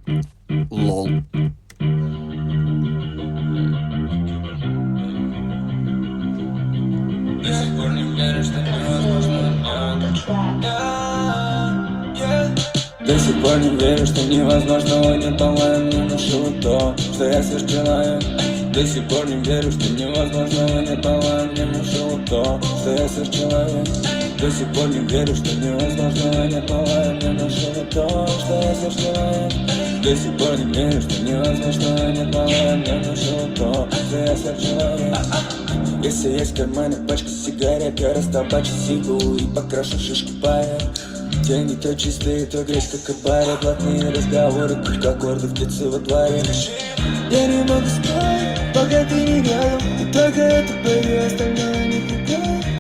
Лол. До сих пор не верю, что До сих пор не верю, что невозможного не по-моему не нашел то, что я сверхчеловек. До сих пор не верю, что невозможного не по-моему не нашел то, что я сверхчеловек. До сих пор не верю, что невозможного не по-моему не нашел то, что я сверхчеловек. До сих пор не верю, что невозможного не по-моему не нашел то, что я сверхчеловек. Если есть в кармане пачка сигарет, я растолбачу сигу и покрашу шишки пая. Деньги то чистые, то грязь как и баре. Плотные разговоры, только аккорды в птицы во дворе. Я не могу спать, пока ты не рядом. И только это, baby, остальное не пугает.